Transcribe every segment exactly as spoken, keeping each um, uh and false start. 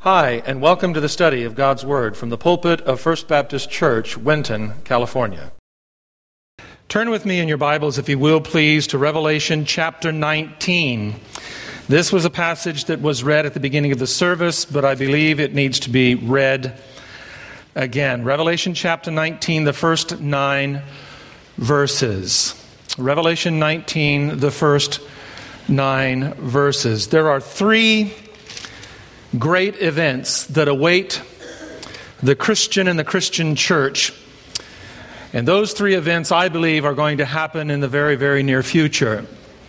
Hi, and welcome to the study of God's Word from the pulpit of First Baptist Church, Winton, California. Turn with me in your Bibles, if you will, please, to Revelation chapter nineteen. This was a passage that was read at the beginning of the service, but I believe it needs to be read again. Revelation chapter nineteen, the first nine verses. Revelation nineteen, the first nine verses. There are three great events that await the Christian and the Christian church. And those three events, I believe, are going to happen in the very, very near future.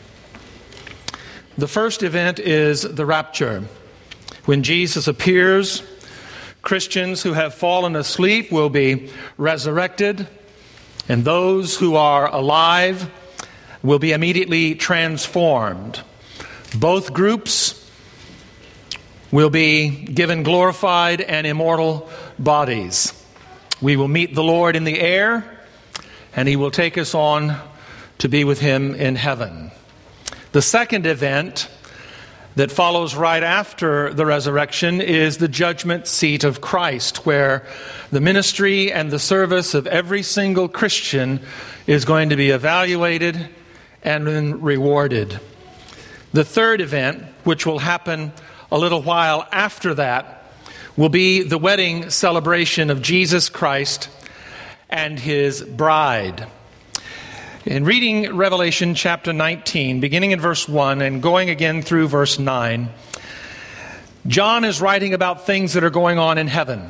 The first event is the rapture. When Jesus appears, Christians who have fallen asleep will be resurrected, and those who are alive will be immediately transformed. Both groups will be given glorified and immortal bodies. We will meet the Lord in the air, and He will take us on to be with Him in heaven. The second event that follows right after the resurrection is the judgment seat of Christ, where the ministry and the service of every single Christian is going to be evaluated and then rewarded. The third event, which will happen a little while after that, will be the wedding celebration of Jesus Christ and His bride. In reading Revelation chapter nineteen, beginning in verse one and going again through verse nine, John is writing about things that are going on in heaven.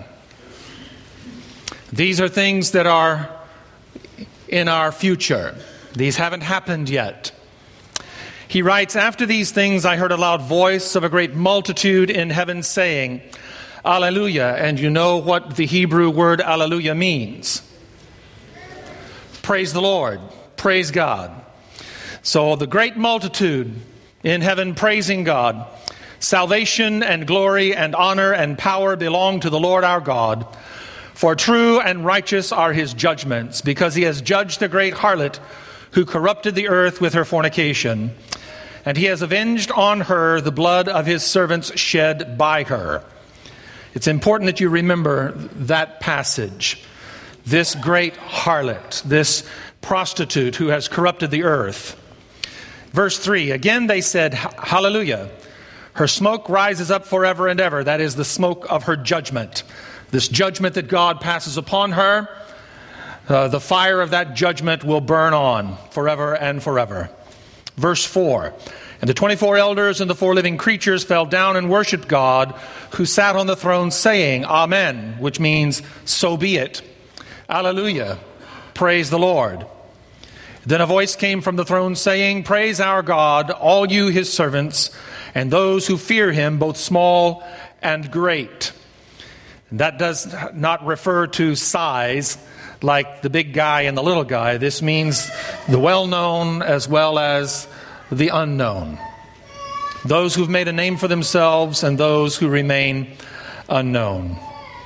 These are things that are in our future. These haven't happened yet. He writes, "After these things I heard a loud voice of a great multitude in heaven saying, Alleluia." And you know what the Hebrew word Alleluia means. Praise the Lord. Praise God. So the great multitude in heaven praising God. Salvation and glory and honor and power belong to the Lord our God. For true and righteous are His judgments, because He has judged the great harlot who corrupted the earth with her fornication. And He has avenged on her the blood of His servants shed by her. It's important that you remember that passage. This great harlot, this prostitute who has corrupted the earth. Verse three, again they said, Hallelujah. Her smoke rises up forever and ever. That is the smoke of her judgment. This judgment that God passes upon her, uh, the fire of that judgment will burn on forever and forever. Verse four, and the twenty-four elders and the four living creatures fell down and worshipped God who sat on the throne, saying, Amen, which means, so be it. Alleluia. Praise the Lord. Then a voice came from the throne saying, Praise our God, all you His servants, and those who fear Him, both small and great. And that does not refer to size, like the big guy and the little guy. This means the well-known as well as the unknown. Those who've made a name for themselves and those who remain unknown.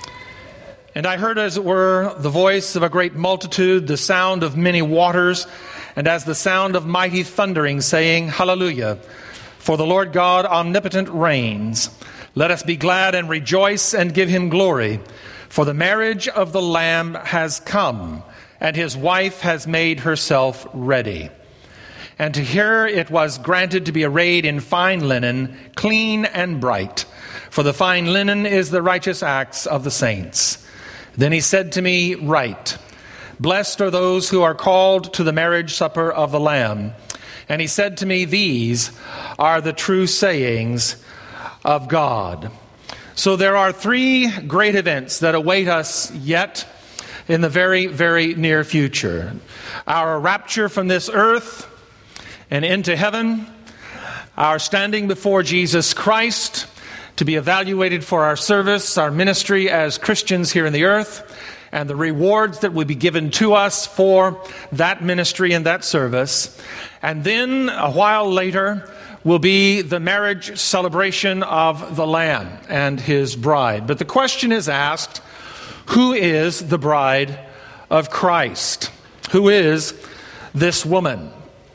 And I heard, as it were, the voice of a great multitude, the sound of many waters, and as the sound of mighty thundering, saying, Hallelujah, for the Lord God omnipotent reigns. Let us be glad and rejoice and give Him glory. For the marriage of the Lamb has come, and His wife has made herself ready. And to her it was granted to be arrayed in fine linen, clean and bright. For the fine linen is the righteous acts of the saints. Then He said to me, Write, blessed are those who are called to the marriage supper of the Lamb. And He said to me, These are the true sayings of God. So there are three great events that await us yet in the very, very near future. Our rapture from this earth and into heaven, our standing before Jesus Christ to be evaluated for our service, our ministry as Christians here in the earth, and the rewards that will be given to us for that ministry and that service. And then, a while later, will be the marriage celebration of the Lamb and His bride. But the question is asked, who is the bride of Christ? Who is this woman?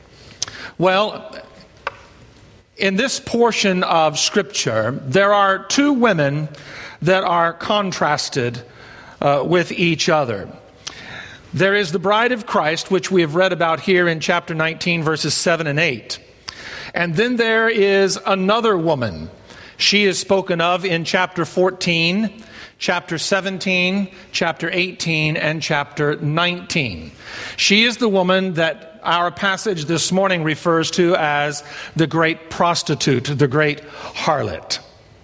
Well, in this portion of Scripture, there are two women that are contrasted uh, with each other. There is the bride of Christ, which we have read about here in chapter nineteen, verses seven and eight. And then there is another woman. She is spoken of in chapter fourteen, chapter seventeen, chapter eighteen, and chapter nineteen. She is the woman that our passage this morning refers to as the great prostitute, the great harlot.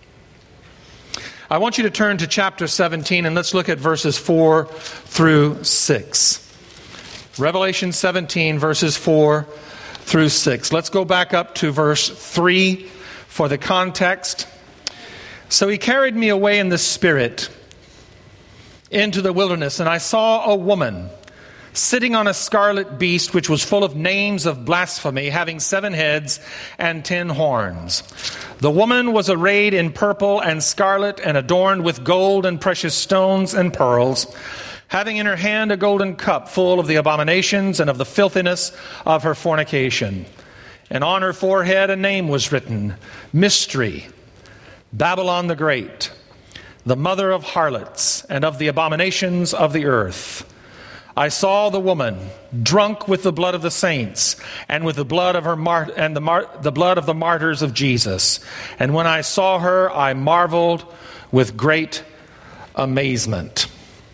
I want you to turn to chapter seventeen and let's look at verses four through six. Revelation seventeen, verses four through six. Let's go back up to verse three for the context. So he carried me away in the Spirit into the wilderness, and I saw a woman sitting on a scarlet beast, which was full of names of blasphemy, having seven heads and ten horns. The woman was arrayed in purple and scarlet and adorned with gold and precious stones and pearls, having in her hand a golden cup full of the abominations and of the filthiness of her fornication. And on her forehead a name was written, Mystery, Babylon the Great, the mother of harlots and of the abominations of the earth. I saw the woman drunk with the blood of the saints and with the blood of her mar- and the, mar- the blood of the martyrs of Jesus. And when I saw her, I marveled with great amazement.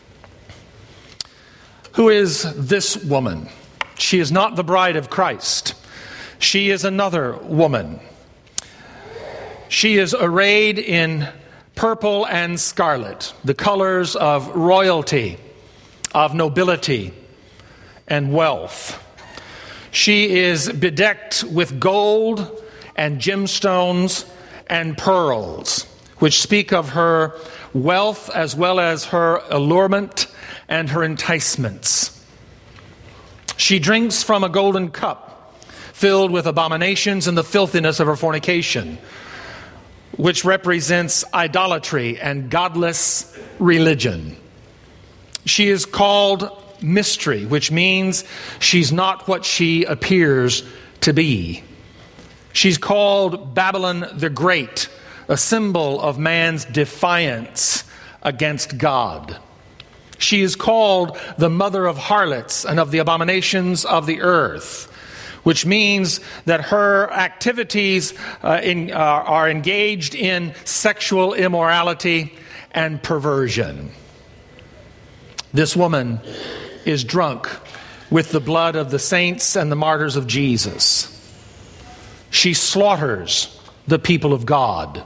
Who is this woman? She is not the bride of Christ. She is another woman. She is arrayed in purple and scarlet, the colors of royalty, of nobility and wealth. She is bedecked with gold and gemstones and pearls, which speak of her wealth as well as her allurement and her enticements. She drinks from a golden cup filled with abominations and the filthiness of her fornication, which represents idolatry and godless religion. She is called Mystery, which means she's not what she appears to be. She's called Babylon the Great, a symbol of man's defiance against God. She is called the mother of harlots and of the abominations of the earth, which means that her activities uh, in, uh, are engaged in sexual immorality and perversion. This woman is drunk with the blood of the saints and the martyrs of Jesus. She slaughters the people of God.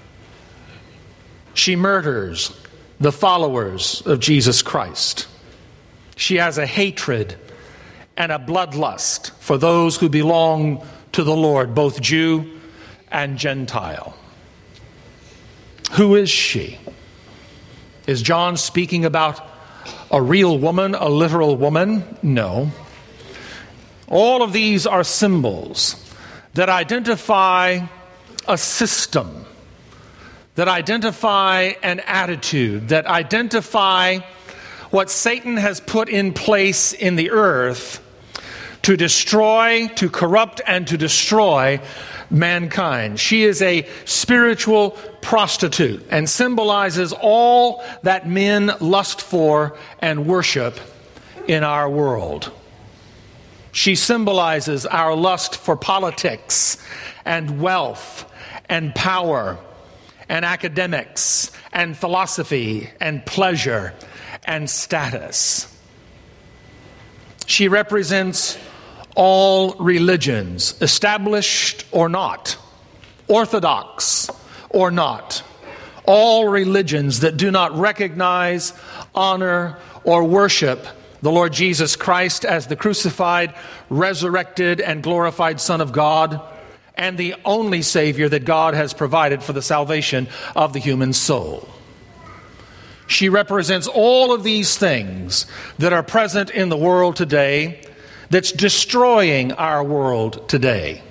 She murders the followers of Jesus Christ. She has a hatred and a bloodlust for those who belong to the Lord, both Jew and Gentile. Who is she? Is John speaking about a real woman, a literal woman? No. All of these are symbols that identify a system, that identify an attitude, that identify what Satan has put in place in the earth to destroy, to corrupt, and to destroy mankind. She is a spiritual prostitute and symbolizes all that men lust for and worship in our world. She symbolizes our lust for politics and wealth and power and academics and philosophy and pleasure and status. She represents all religions, established or not, orthodox or not, all religions that do not recognize, honor, or worship the Lord Jesus Christ as the crucified, resurrected, and glorified Son of God, and the only Savior that God has provided for the salvation of the human soul. She represents all of these things that are present in the world today, that's destroying our world today.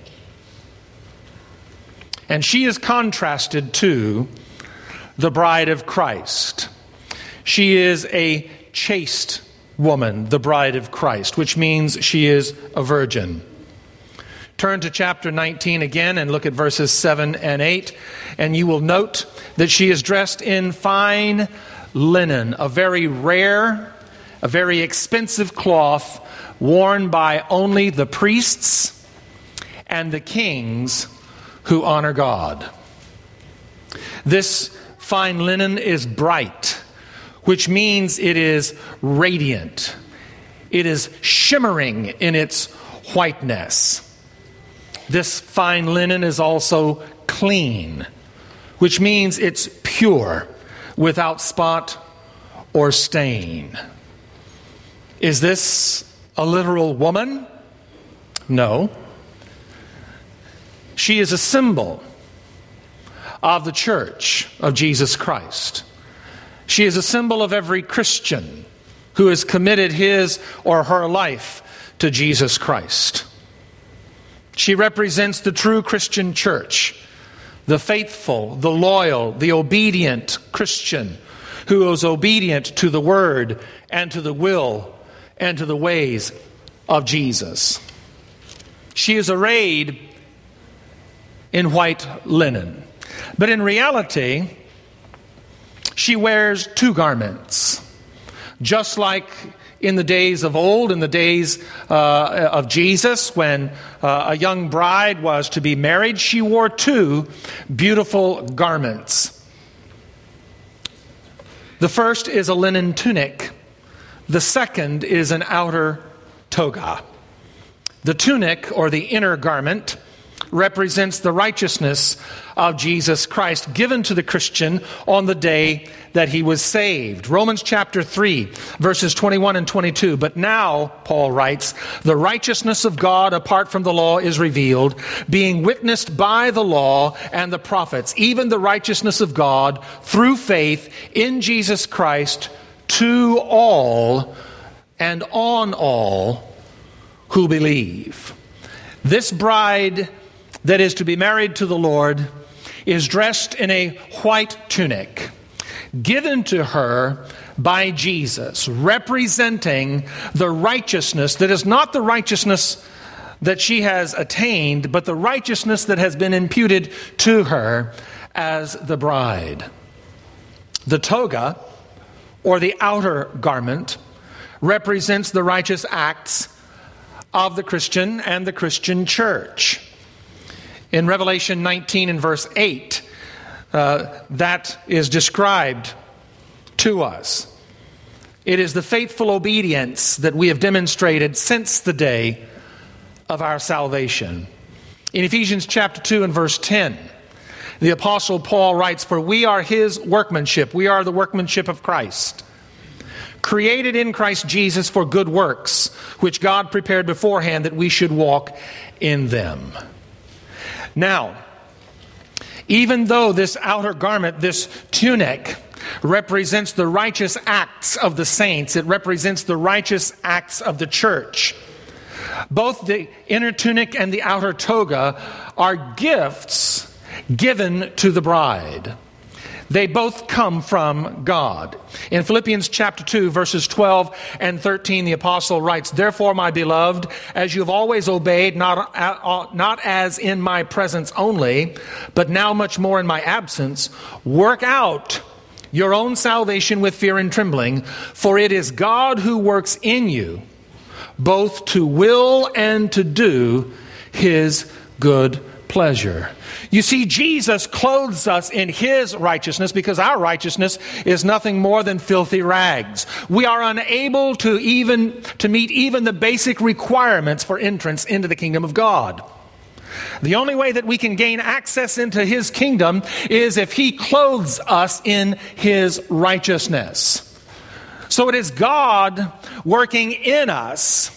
And she is contrasted to the bride of Christ. She is a chaste woman, the bride of Christ, which means she is a virgin. Turn to chapter nineteen again and look at verses seven and eight, and you will note that she is dressed in fine linen, a very rare, a very expensive cloth worn by only the priests and the kings who honor God. This fine linen is bright, which means it is radiant. It is shimmering in its whiteness. This fine linen is also clean, which means it's pure, without spot or stain. Is this a literal woman? No. She is a symbol of the church of Jesus Christ. She is a symbol of every Christian who has committed his or her life to Jesus Christ. She represents the true Christian church, the faithful, the loyal, the obedient Christian who is obedient to the word and to the will and to the ways of Jesus. She is arrayed in white linen, but in reality, she wears two garments, just like in the days of old, in the days uh, of Jesus, when uh, a young bride was to be married, she wore two beautiful garments. The first is a linen tunic. The second is an outer toga. The tunic, or the inner garment, represents the righteousness of Jesus Christ given to the Christian on the day that he was saved. Romans chapter three, verses twenty-one and twenty-two. But now, Paul writes, the righteousness of God apart from the law is revealed, being witnessed by the law and the prophets, even the righteousness of God through faith in Jesus Christ to all and on all who believe. This bride that is to be married to the Lord is dressed in a white tunic given to her by Jesus, representing the righteousness that is not the righteousness that she has attained, but the righteousness that has been imputed to her as the bride. The toga, or the outer garment, represents the righteous acts of the Christian and the Christian church. In Revelation nineteen and verse eight, uh, that is described to us. It is the faithful obedience that we have demonstrated since the day of our salvation. In Ephesians chapter two and verse ten, the Apostle Paul writes, "For we are his workmanship." We are the workmanship of Christ, created in Christ Jesus for good works, which God prepared beforehand that we should walk in them. Now, even though this outer garment, this tunic, represents the righteous acts of the saints, it represents the righteous acts of the church, both the inner tunic and the outer toga are gifts given to the bride. They both come from God. In Philippians chapter two, verses twelve and thirteen, the apostle writes, "Therefore, my beloved, as you have always obeyed, not, not as in my presence only, but now much more in my absence, work out your own salvation with fear and trembling, for it is God who works in you, both to will and to do his good pleasure." You see, Jesus clothes us in his righteousness because our righteousness is nothing more than filthy rags. We are unable to even to meet even the basic requirements for entrance into the kingdom of God. The only way that we can gain access into his kingdom is if he clothes us in his righteousness. So it is God working in us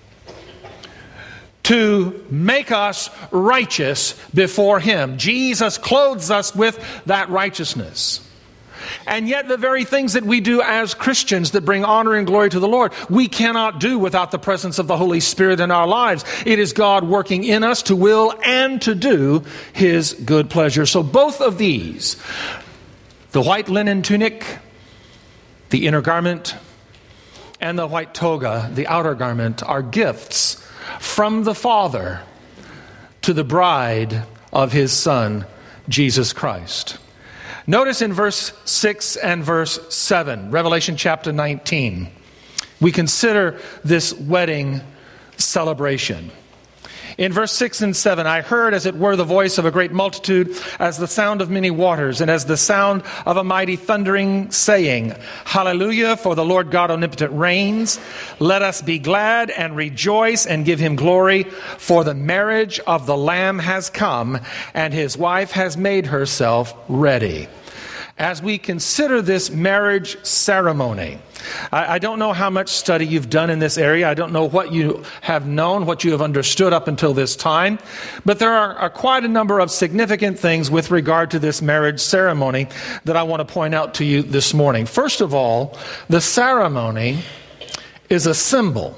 to make us righteous before him. Jesus clothes us with that righteousness. And yet the very things that we do as Christians that bring honor and glory to the Lord, we cannot do without the presence of the Holy Spirit in our lives. It is God working in us to will and to do his good pleasure. So both of these, the white linen tunic, the inner garment, and the white toga, the outer garment, are gifts from the Father to the bride of his Son, Jesus Christ. Notice in verse six and verse seven, Revelation chapter nineteen, we consider this wedding celebration. In verse six and seven, I heard as it were the voice of a great multitude, as the sound of many waters, and as the sound of a mighty thundering, saying, Hallelujah, for the Lord God omnipotent reigns. Let us be glad and rejoice and give him glory, for the marriage of the Lamb has come, and his wife has made herself ready. As we consider this marriage ceremony, I, I don't know how much study you've done in this area. I don't know what you have known, what you have understood up until this time. But there are, are quite a number of significant things with regard to this marriage ceremony that I want to point out to you this morning. First of all, the ceremony is a symbol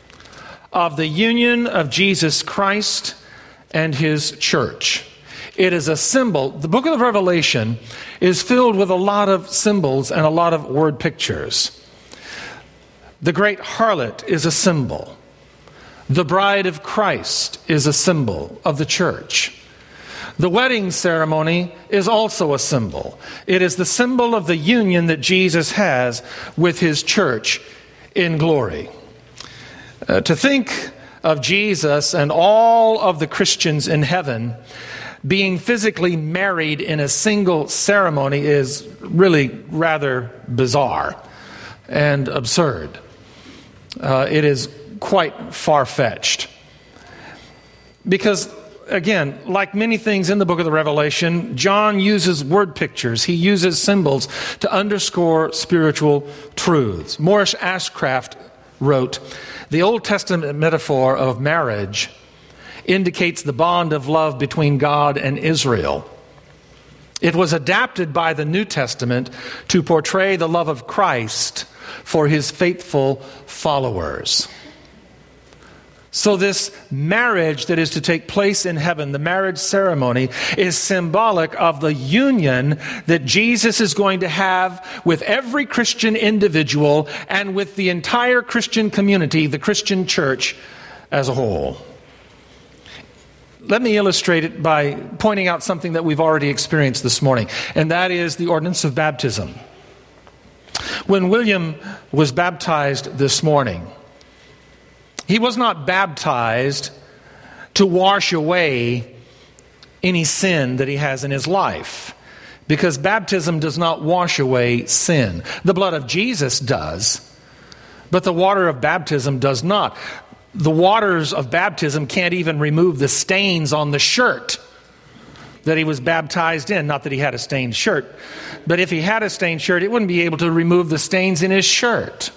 of the union of Jesus Christ and his church. It is a symbol. The book of the Revelation is filled with a lot of symbols and a lot of word pictures. The great harlot is a symbol. The bride of Christ is a symbol of the church. The wedding ceremony is also a symbol. It is the symbol of the union that Jesus has with his church in glory. Uh, to think of Jesus and all of the Christians in heaven being physically married in a single ceremony is really rather bizarre and absurd. Uh, it is quite far-fetched. Because, again, like many things in the book of the Revelation, John uses word pictures. He uses symbols to underscore spiritual truths. Morris Ashcraft wrote, the Old Testament metaphor of marriage indicates the bond of love between God and Israel. It was adapted by the New Testament to portray the love of Christ for his faithful followers. So this marriage that is to take place in heaven, the marriage ceremony, is symbolic of the union that Jesus is going to have with every Christian individual and with the entire Christian community, the Christian church as a whole. Let me illustrate it by pointing out something that we've already experienced this morning, and that is the ordinance of baptism. When William was baptized this morning, he was not baptized to wash away any sin that he has in his life, because baptism does not wash away sin. The blood of Jesus does, but the water of baptism does not. The waters of baptism can't even remove the stains on the shirt that he was baptized in. Not that he had a stained shirt, but if he had a stained shirt, it wouldn't be able to remove the stains in his shirt.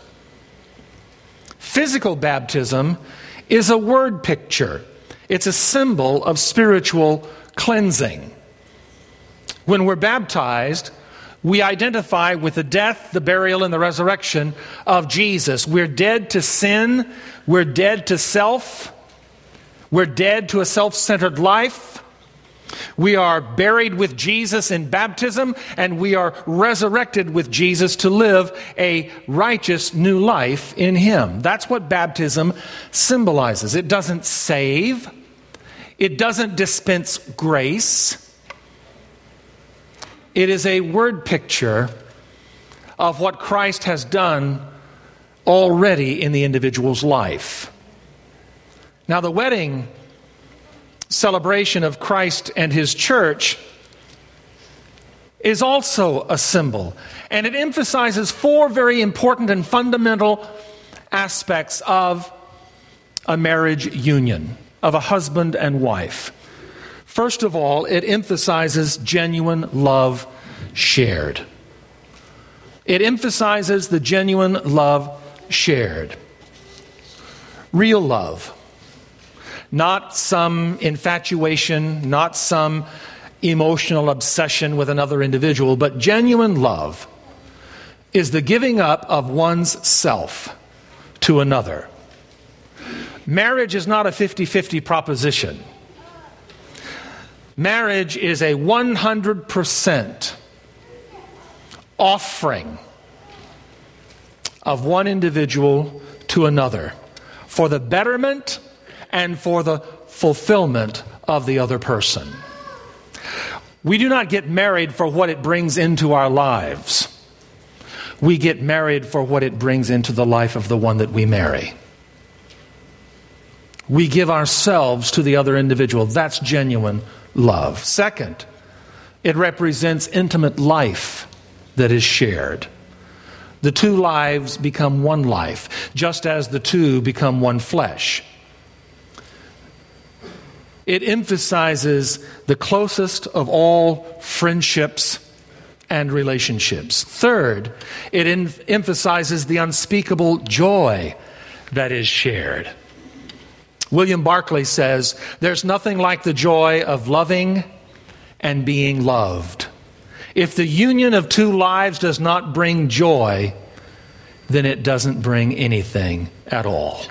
Physical baptism is a word picture. It's a symbol of spiritual cleansing. When we're baptized, we identify with the death, the burial, and the resurrection of Jesus. We're dead to sin. We're dead to self. We're dead to a self-centered life. We are buried with Jesus in baptism, and we are resurrected with Jesus to live a righteous new life in him. That's what baptism symbolizes. It doesn't save. It doesn't dispense grace. It is a word picture of what Christ has done already in the individual's life. Now, the wedding celebration of Christ and his church is also a symbol, and it emphasizes four very important and fundamental aspects of a marriage union, of a husband and wife. First of all, it emphasizes genuine love shared. It emphasizes the genuine love shared. Real love. Not some infatuation, not some emotional obsession with another individual, but genuine love is the giving up of one's self to another. Marriage is not a fifty-fifty proposition. Marriage is a one hundred percent offering of one individual to another for the betterment and for the fulfillment of the other person. We do not get married for what it brings into our lives. We get married for what it brings into the life of the one that we marry. We give ourselves to the other individual. That's genuine love. Second, it represents intimate life that is shared. The two lives become one life, just as the two become one flesh. It emphasizes the closest of all friendships and relationships. Third, it em- emphasizes the unspeakable joy that is shared. William Barclay says, "There's nothing like the joy of loving and being loved. If the union of two lives does not bring joy, then it doesn't bring anything at all."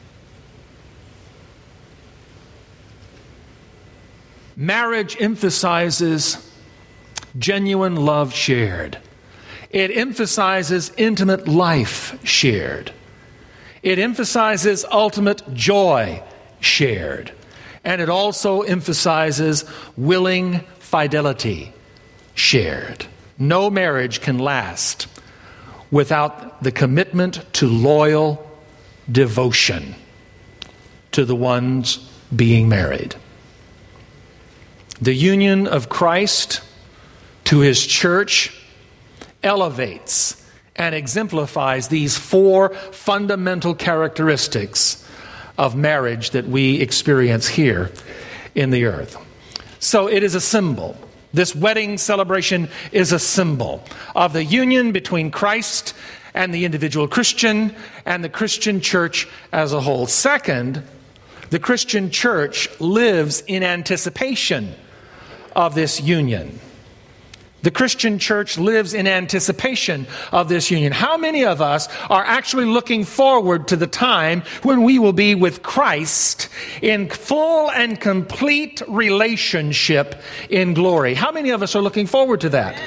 Marriage emphasizes genuine love shared. It emphasizes intimate life shared. It emphasizes ultimate joy shared. And it also emphasizes willing fidelity shared. No marriage can last without the commitment to loyal devotion to the ones being married. The union of Christ to His church elevates and exemplifies these four fundamental characteristics of marriage that we experience here in the earth. So it is a symbol. This wedding celebration is a symbol of the union between Christ and the individual Christian and the Christian church as a whole. Second, the Christian church lives in anticipation of this union. The Christian church lives in anticipation of this union. How many of us are actually looking forward to the time when we will be with Christ in full and complete relationship in glory? How many of us are looking forward to that?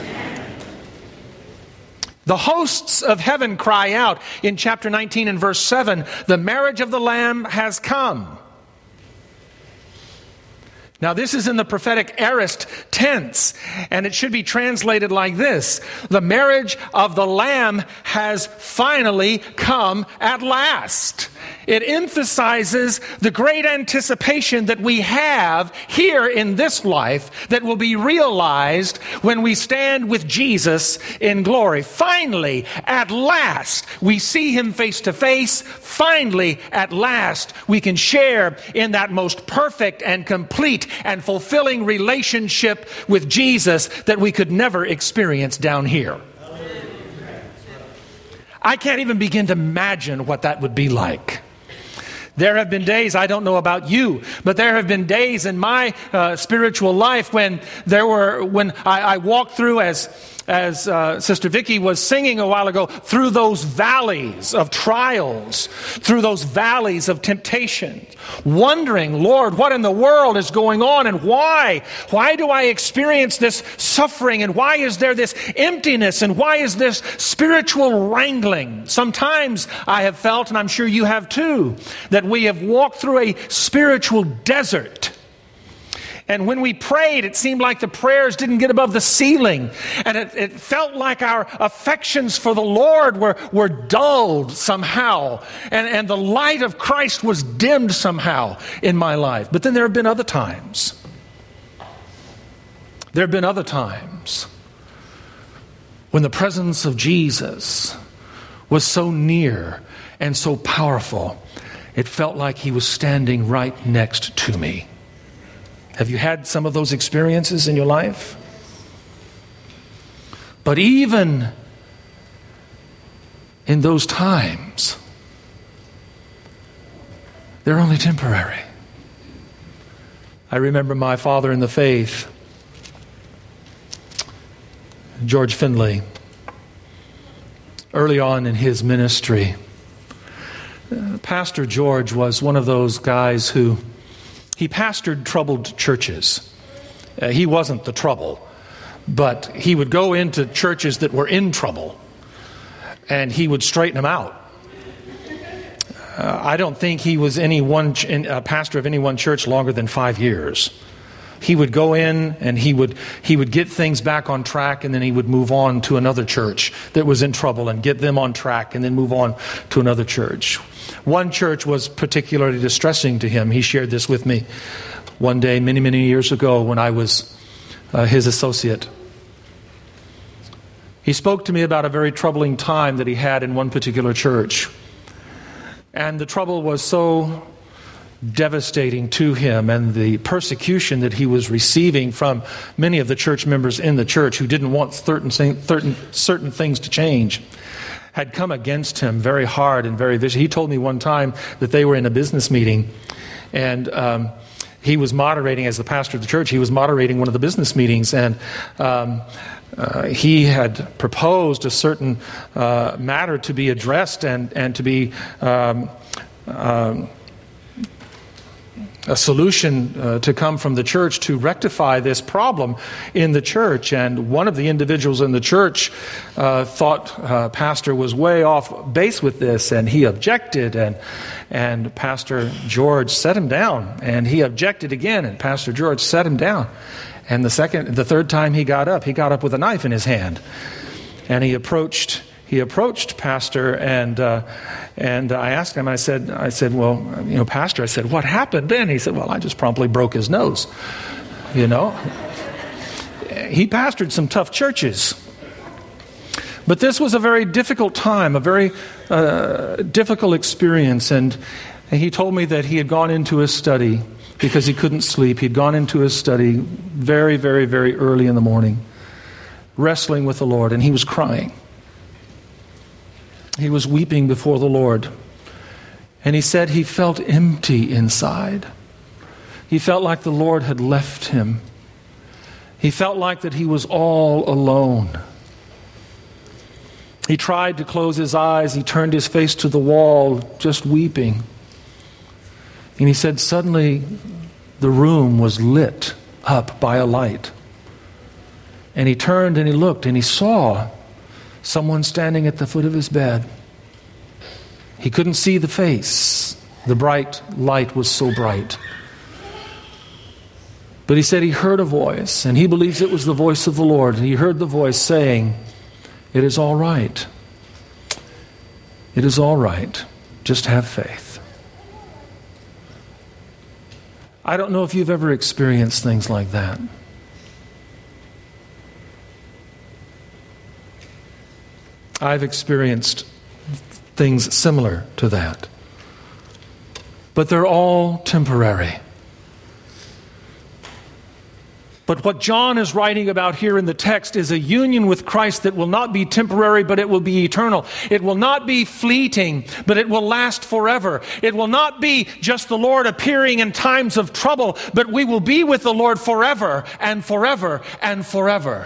The hosts of heaven cry out in chapter nineteen and verse seven, "The marriage of the Lamb has come." Now, this is in the prophetic aorist tense, and it should be translated like this: the marriage of the Lamb has finally come at last. It emphasizes the great anticipation that we have here in this life that will be realized when we stand with Jesus in glory. Finally, at last, we see Him face to face. Finally, at last, we can share in that most perfect and complete and fulfilling relationship with Jesus that we could never experience down here. I can't even begin to imagine what that would be like. There have been days, I don't know about you, but there have been days in my uh, spiritual life when there were, when I, I walked through, as as uh, Sister Vicki was singing a while ago, through those valleys of trials, through those valleys of temptation, wondering, Lord, what in the world is going on, and why? Why do I experience this suffering, and why is there this emptiness, and why is this spiritual wrangling? Sometimes I have felt, and I'm sure you have too, that we have walked through a spiritual desert. And when we prayed, it seemed like the prayers didn't get above the ceiling. And it, it felt like our affections for the Lord were, were dulled somehow. And, and the light of Christ was dimmed somehow in my life. But then there have been other times. There have been other times when the presence of Jesus was so near and so powerful, it felt like He was standing right next to me. Have you had some of those experiences in your life? But even in those times, they're only temporary. I remember my father in the faith, George Finley, early on in his ministry. Pastor George was one of those guys who He pastored troubled churches. Uh, he wasn't the trouble, but he would go into churches that were in trouble, and he would straighten them out. uh, I don't think he was any one ch- a pastor of any one church longer than five years. He would go in and he would he would get things back on track, and then he would move on to another church that was in trouble and get them on track, and then move on to another church. One church was particularly distressing to him. He shared this with me one day many, many years ago when I was uh, his associate. He spoke to me about a very troubling time that he had in one particular church. And the trouble was so devastating to him, and the persecution that he was receiving from many of the church members in the church who didn't want certain, certain, certain things to change had come against him very hard and very vicious. He told me one time that they were in a business meeting, and um, he was moderating, as the pastor of the church, he was moderating one of the business meetings, and um, uh, he had proposed a certain uh, matter to be addressed and, and to be um, um, a solution uh, to come from the church to rectify this problem in the church. And one of the individuals in the church uh, thought uh, Pastor was way off base with this, and he objected, and and Pastor George set him down, and he objected again, and Pastor George set him down. And the second, the third time he got up, he got up with a knife in his hand, and he approached He approached Pastor, and uh, and I asked him. I said, I said, well, you know, Pastor, I said, what happened then? He said, well, I just promptly broke his nose. You know, he pastored some tough churches, but this was a very difficult time, a very uh, difficult experience. And he told me that he had gone into his study because he couldn't sleep. He'd gone into his study very, very, very early in the morning, wrestling with the Lord, and he was crying. He was weeping before the Lord. And he said he felt empty inside. He felt like the Lord had left him. He felt like that he was all alone. He tried to close his eyes. He turned his face to the wall, just weeping. And he said suddenly the room was lit up by a light. And he turned and he looked and he saw someone standing at the foot of his bed. He couldn't see the face. The bright light was so bright. But he said he heard a voice, and he believes it was the voice of the Lord. He heard the voice saying, "It is all right. It is all right. Just have faith." I don't know if you've ever experienced things like that. I've experienced things similar to that. But they're all temporary. But what John is writing about here in the text is a union with Christ that will not be temporary, but it will be eternal. It will not be fleeting, but it will last forever. It will not be just the Lord appearing in times of trouble, but we will be with the Lord forever and forever and forever.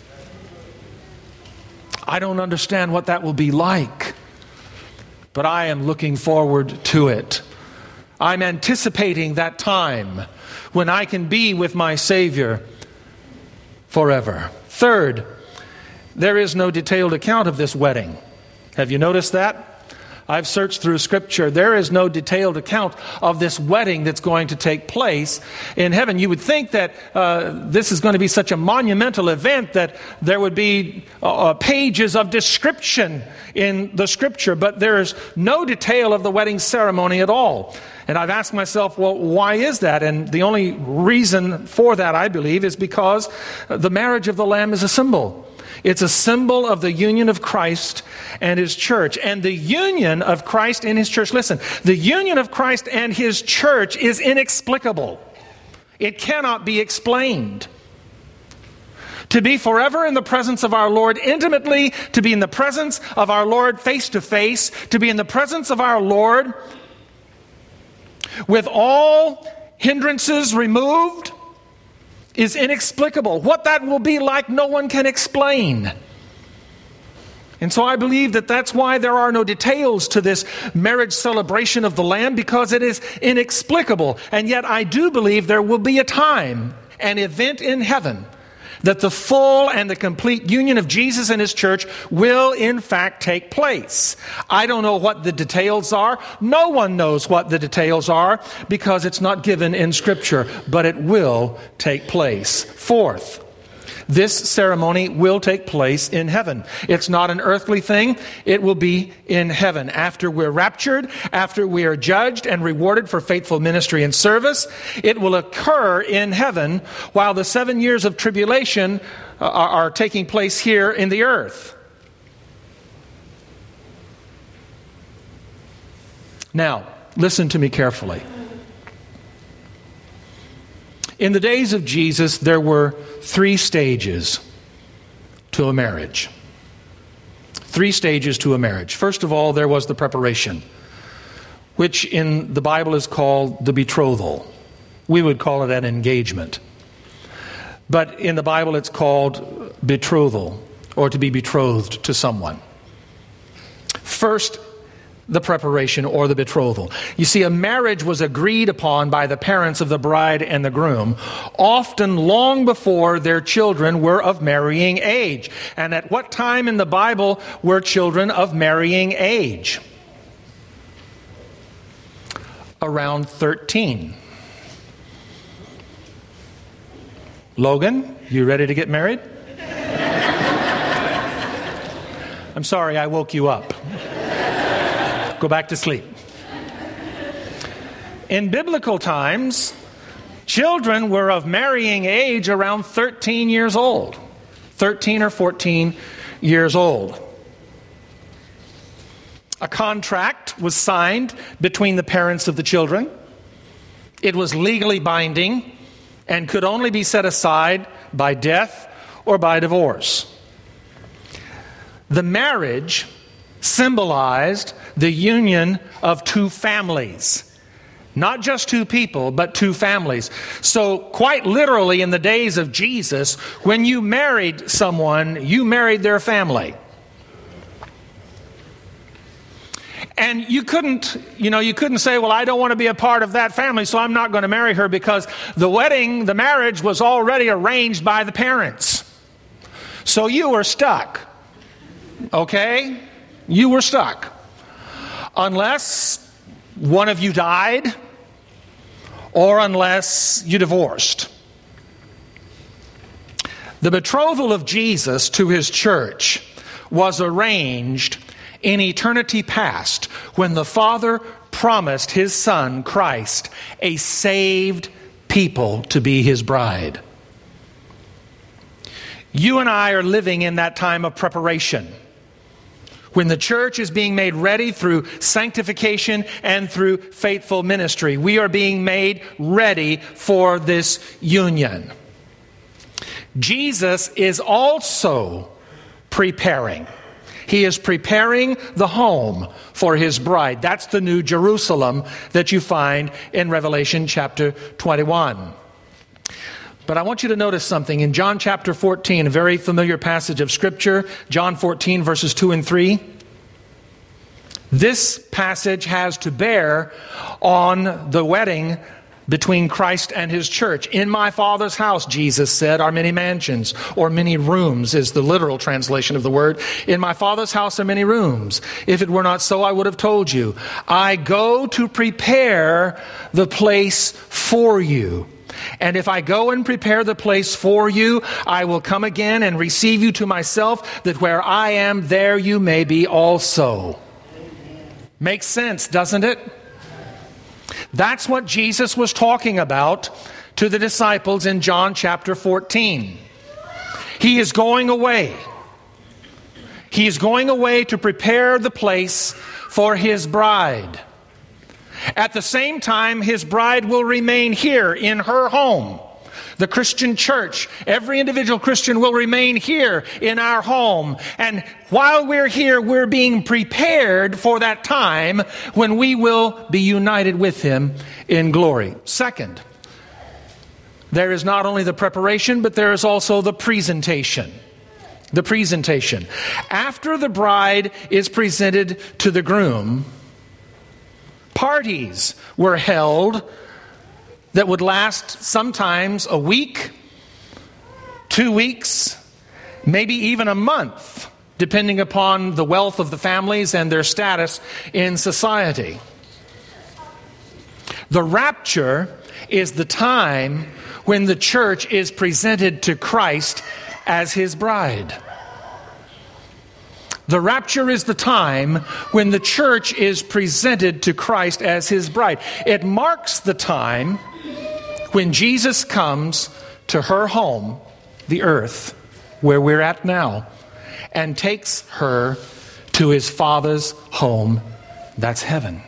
I don't understand what that will be like, but I am looking forward to it. I'm anticipating that time when I can be with my Savior forever. Third, there is no detailed account of this wedding. Have you noticed that? I've searched through Scripture. There is no detailed account of this wedding that's going to take place in heaven. You would think that uh, this is going to be such a monumental event that there would be uh, pages of description in the Scripture, but there is no detail of the wedding ceremony at all. And I've asked myself, well, why is that? And the only reason for that, I believe, is because the marriage of the Lamb is a symbol. It's a symbol of the union of Christ and His church. And the union of Christ and His church, listen, the union of Christ and His church is inexplicable. It cannot be explained. To be forever in the presence of our Lord intimately, to be in the presence of our Lord face to face, to be in the presence of our Lord with all hindrances removed, is inexplicable. What that will be like, no one can explain. And so I believe that that's why there are no details to this marriage celebration of the Lamb, because it is inexplicable. And yet I do believe there will be a time, an event in heaven, that the full and the complete union of Jesus and his church will in fact take place. I don't know what the details are. No one knows what the details are because it's not given in Scripture, but it will take place. Fourth, this ceremony will take place in heaven. It's not an earthly thing. It will be in heaven. After we're raptured, after we are judged and rewarded for faithful ministry and service, it will occur in heaven while the seven years of tribulation are, are taking place here in the earth. Now, listen to me carefully. In the days of Jesus, there were three stages to a marriage. Three stages to a marriage. First of all, there was the preparation, which in the Bible is called the betrothal. We would call it an engagement. But in the Bible, it's called betrothal, or to be betrothed to someone. First, the preparation or the betrothal. You see, a marriage was agreed upon by the parents of the bride and the groom, often long before their children were of marrying age. And at what time in the Bible were children of marrying age? Around thirteen. Logan, you ready to get married? I'm sorry, I woke you up. Go back to sleep. In biblical times, children were of marrying age around thirteen years old. thirteen or fourteen years old. A contract was signed between the parents of the children. It was legally binding and could only be set aside by death or by divorce. The marriage symbolized the union of two families. Not just two people, but two families. So quite literally in the days of Jesus, when you married someone, you married their family. And you couldn't, you know, you couldn't say, well, I don't want to be a part of that family, so I'm not going to marry her, because the wedding, the marriage was already arranged by the parents. So you were stuck. Okay? You were stuck. Unless one of you died or unless you divorced. The betrothal of Jesus to his church was arranged in eternity past when the Father promised his Son, Christ, a saved people to be his bride. You and I are living in that time of preparation, when the church is being made ready through sanctification and through faithful ministry. We are being made ready for this union. Jesus is also preparing. He is preparing the home for his bride. That's the New Jerusalem that you find in Revelation chapter twenty-one. But I want you to notice something. In John chapter fourteen, a very familiar passage of Scripture, John fourteen, verses two and three. This passage has to bear on the wedding between Christ and his church. In my Father's house, Jesus said, are many mansions, or many rooms is the literal translation of the word. In my Father's house are many rooms. If it were not so, I would have told you. I go to prepare the place for you. And if I go and prepare the place for you, I will come again and receive you to myself, that where I am, there you may be also. Makes sense, doesn't it? That's what Jesus was talking about to the disciples in John chapter fourteen. He is going away. He is going away to prepare the place for his bride. At the same time, his bride will remain here in her home. The Christian church, every individual Christian will remain here in our home. And while we're here, we're being prepared for that time when we will be united with him in glory. Second, there is not only the preparation, but there is also the presentation. The presentation. After the bride is presented to the groom, parties were held that would last sometimes a week, two weeks, maybe even a month, depending upon the wealth of the families and their status in society. The rapture is the time when the church is presented to Christ as his bride. The rapture is the time when the church is presented to Christ as his bride. It marks the time when Jesus comes to her home, the earth, where we're at now, and takes her to his Father's home, that's heaven.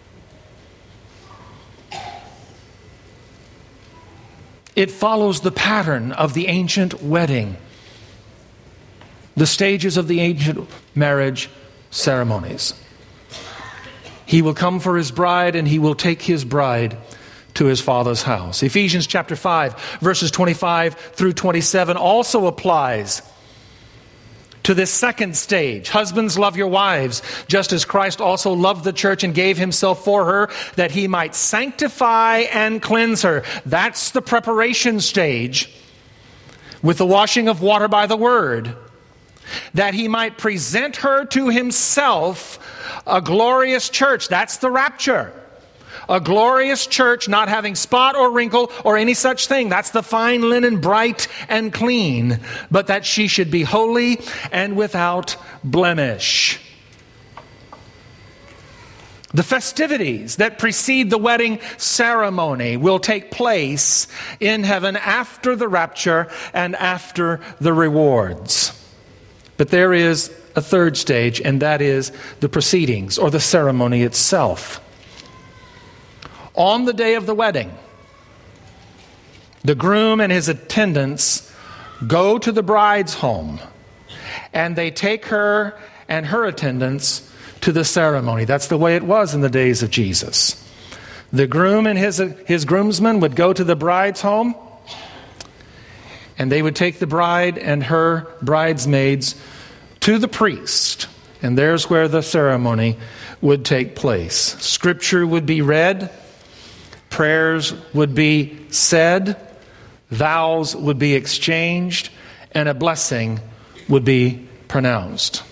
It follows the pattern of the ancient wedding, the stages of the ancient marriage ceremonies. He will come for his bride, and he will take his bride to his Father's house. Ephesians chapter five, verses twenty-five through twenty-seven also applies to this second stage. Husbands, love your wives, just as Christ also loved the church and gave himself for her, that he might sanctify and cleanse her. That's the preparation stage, with the washing of water by the word, that he might present her to himself, a glorious church. That's the rapture. A glorious church, not having spot or wrinkle or any such thing. That's the fine linen, bright and clean, but that she should be holy and without blemish. The festivities that precede the wedding ceremony will take place in heaven after the rapture and after the rewards. But there is a third stage, and that is the proceedings or the ceremony itself. On the day of the wedding, the groom and his attendants go to the bride's home, and they take her and her attendants to the ceremony. That's the way it was in the days of Jesus. The groom and his, his groomsmen would go to the bride's home, and they would take the bride and her bridesmaids to the priest. And there's where the ceremony would take place. Scripture would be read, prayers would be said, vows would be exchanged, and a blessing would be pronounced.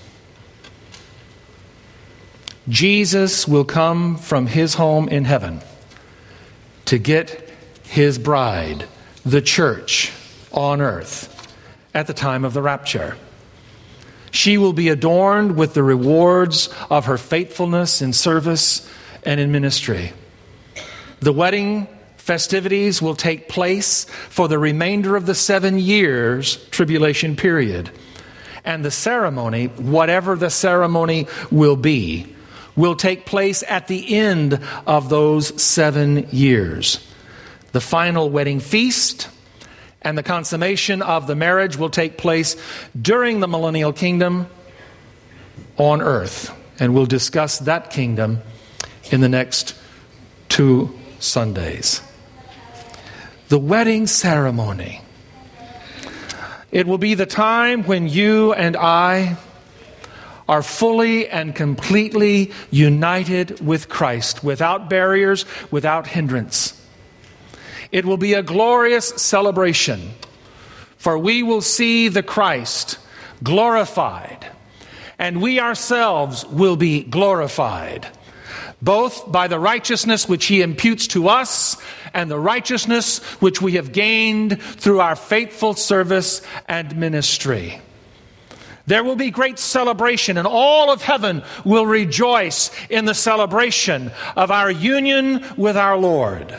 Jesus will come from his home in heaven to get his bride, the church, on earth at the time of the rapture. She will be adorned with the rewards of her faithfulness in service and in ministry. The wedding festivities will take place for the remainder of the seven years tribulation period. And the ceremony, whatever the ceremony will be, will take place at the end of those seven years. The final wedding feast and the consummation of the marriage will take place during the millennial kingdom on earth. And we'll discuss that kingdom in the next two Sundays. The wedding ceremony. It will be the time when you and I are fully and completely united with Christ, without barriers, without hindrance. It will be a glorious celebration, for we will see the Christ glorified, and we ourselves will be glorified, both by the righteousness which he imputes to us and the righteousness which we have gained through our faithful service and ministry. There will be great celebration, and all of heaven will rejoice in the celebration of our union with our Lord.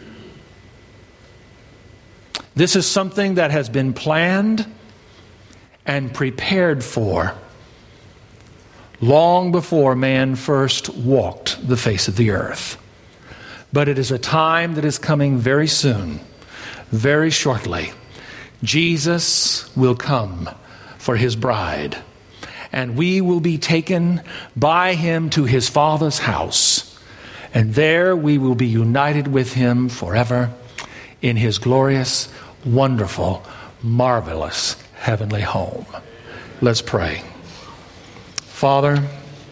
This is something that has been planned and prepared for long before man first walked the face of the earth. But it is a time that is coming very soon, very shortly. Jesus will come for his bride, and we will be taken by him to his Father's house, and there we will be united with him forever in his glorious, wonderful, marvelous heavenly home. Let's pray. Father,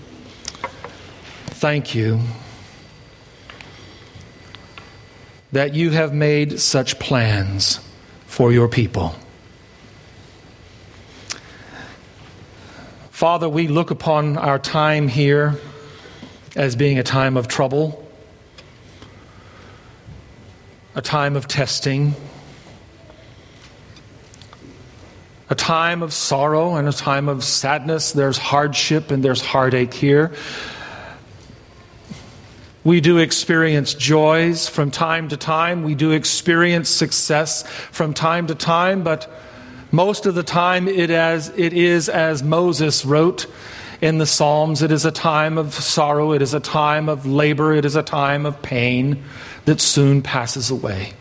thank you that you have made such plans for your people. Father, we look upon our time here as being a time of trouble, a time of testing, a time of sorrow and a time of sadness. There's hardship and there's heartache here. We do experience joys from time to time. We do experience success from time to time, but most of the time it, as, it is as Moses wrote in the Psalms, it is a time of sorrow, it is a time of labor, it is a time of pain that soon passes away.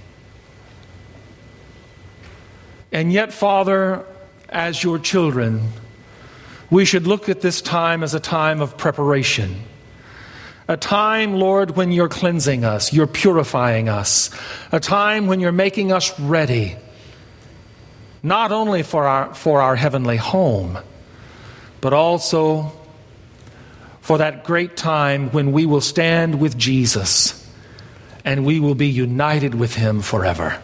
And yet, Father, as your children, we should look at this time as a time of preparation. A time, Lord, when you're cleansing us, you're purifying us. A time when you're making us ready, not only for our, for our heavenly home, but also for that great time when we will stand with Jesus and we will be united with him forever.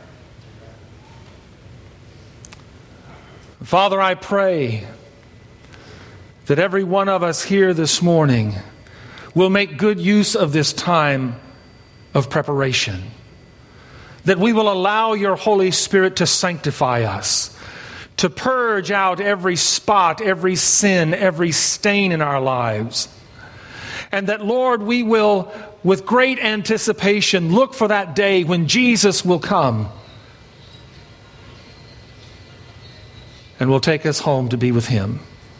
Father, I pray that every one of us here this morning will make good use of this time of preparation, that we will allow your Holy Spirit to sanctify us, to purge out every spot, every sin, every stain in our lives, and that, Lord, we will, with great anticipation, look for that day when Jesus will come and will take us home to be with him.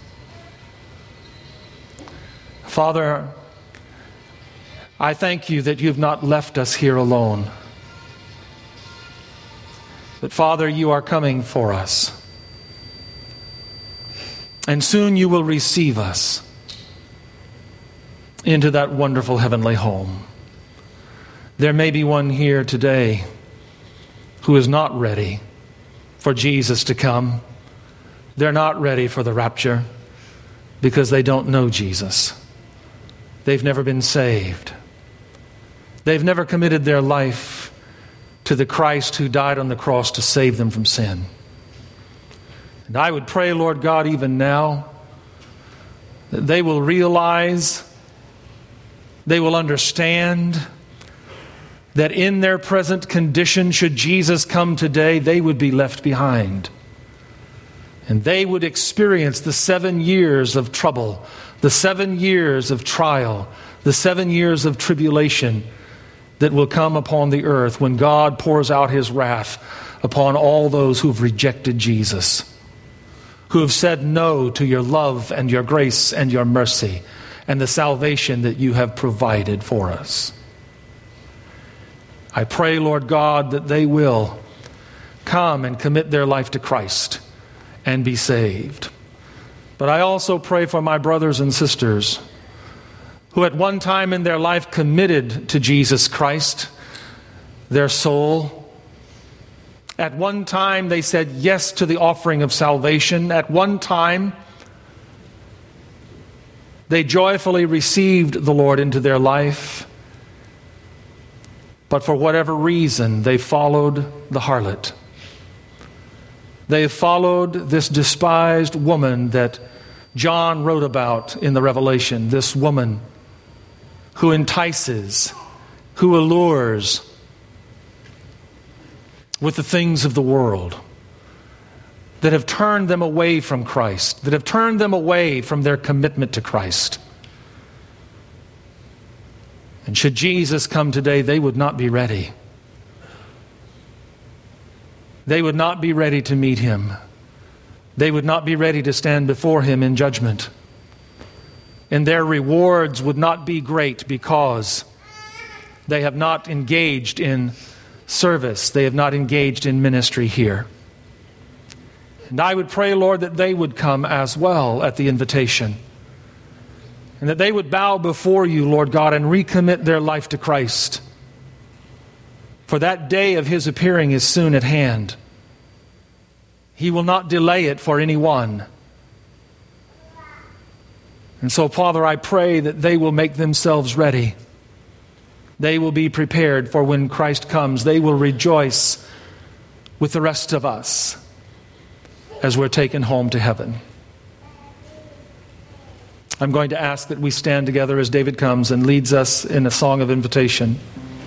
Father, I thank you that you've not left us here alone. But Father, you are coming for us. And soon you will receive us into that wonderful heavenly home. There may be one here today who is not ready for Jesus to come. They're not ready for the rapture because they don't know Jesus. They've never been saved. They've never committed their life to the Christ who died on the cross to save them from sin. And I would pray, Lord God, even now, that they will realize, they will understand that in their present condition, should Jesus come today, they would be left behind. And they would experience the seven years of trouble, the seven years of trial, the seven years of tribulation that will come upon the earth when God pours out his wrath upon all those who've rejected Jesus, who have said no to your love and your grace and your mercy and the salvation that you have provided for us. I pray, Lord God, that they will come and commit their life to Christ and be saved. But I also pray for my brothers and sisters who at one time in their life committed to Jesus Christ their soul. At one time they said yes to the offering of salvation. At one time they joyfully received the Lord into their life. But for whatever reason, they followed the harlot. They followed this despised woman that John wrote about in the Revelation, this woman who entices, who allures with the things of the world, that have turned them away from Christ, that have turned them away from their commitment to Christ. And should Jesus come today, they would not be ready. They would not be ready to meet him. They would not be ready to stand before him in judgment. And their rewards would not be great because they have not engaged in service. They have not engaged in ministry here. And I would pray, Lord, that they would come as well at the invitation. And that they would bow before you, Lord God, and recommit their life to Christ. For that day of his appearing is soon at hand. He will not delay it for anyone. And so, Father, I pray that they will make themselves ready. They will be prepared for when Christ comes. They will rejoice with the rest of us as we're taken home to heaven. I'm going to ask that we stand together as David comes and leads us in a song of invitation.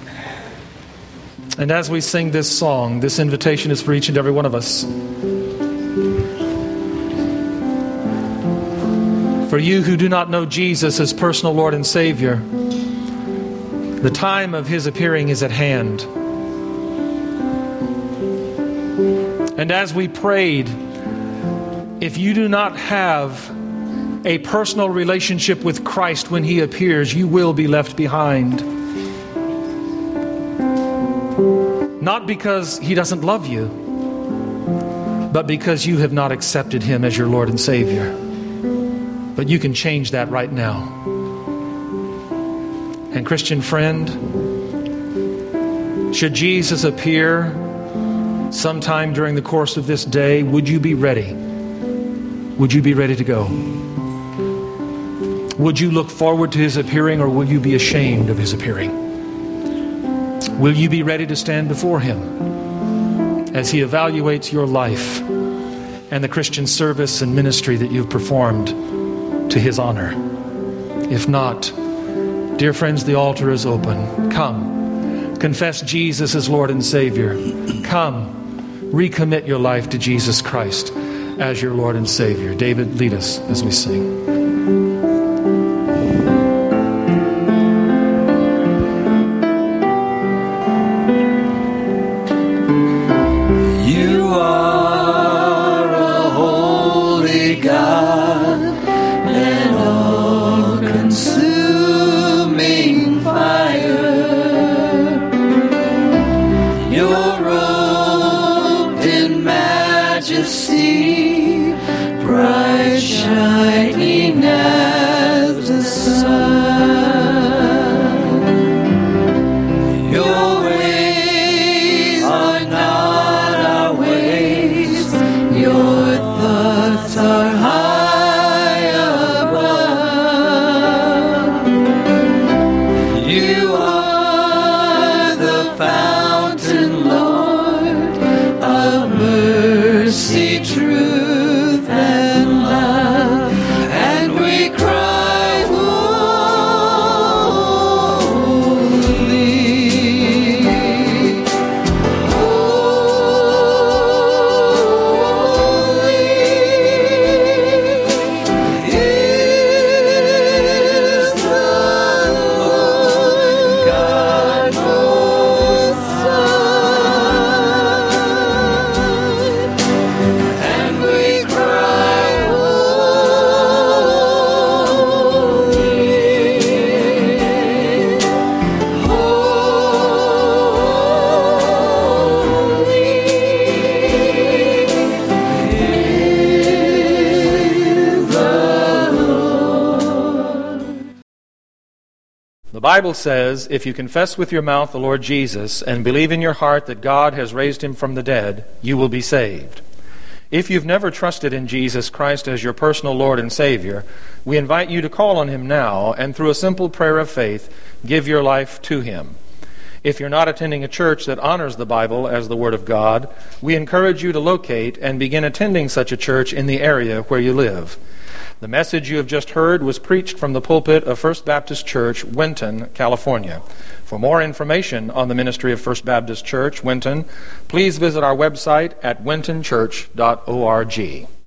And as we sing this song, this invitation is for each and every one of us. For you who do not know Jesus as personal Lord and Savior, the time of His appearing is at hand. And as we prayed, if you do not have a personal relationship with Christ when He appears, you will be left behind. Not because He doesn't love you, but because you have not accepted Him as your Lord and Savior. But you can change that right now. And Christian friend, should Jesus appear sometime during the course of this day, would you be ready? Would you be ready to go? Would you look forward to His appearing, or will you be ashamed of His appearing? Will you be ready to stand before Him as He evaluates your life and the Christian service and ministry that you've performed to His honor? If not, dear friends, the altar is open. Come, confess Jesus as Lord and Savior. Come, recommit your life to Jesus Christ as your Lord and Savior. David, lead us as we sing. The Bible says, if you confess with your mouth the Lord Jesus and believe in your heart that God has raised Him from the dead, you will be saved. If you've never trusted in Jesus Christ as your personal Lord and Savior, we invite you to call on Him now and through a simple prayer of faith, give your life to Him. If you're not attending a church that honors the Bible as the Word of God, we encourage you to locate and begin attending such a church in the area where you live. The message you have just heard was preached from the pulpit of First Baptist Church, Winton, California. For more information on the ministry of First Baptist Church, Winton, please visit our website at winton church dot org.